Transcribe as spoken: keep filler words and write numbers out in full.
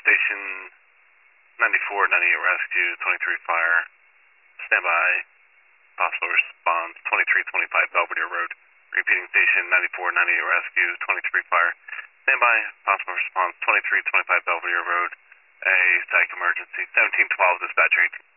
Station ninety-four ninety-eight rescue, twenty-three fire. Stand by. Possible response, twenty-three twenty-five Belvedere Road. Repeating station ninety-four ninety-eight rescue, twenty-three fire. Stand by. Possible response, twenty-three twenty-five Belvedere Road. A psych emergency, seventeen twelve dispatcher eighteen.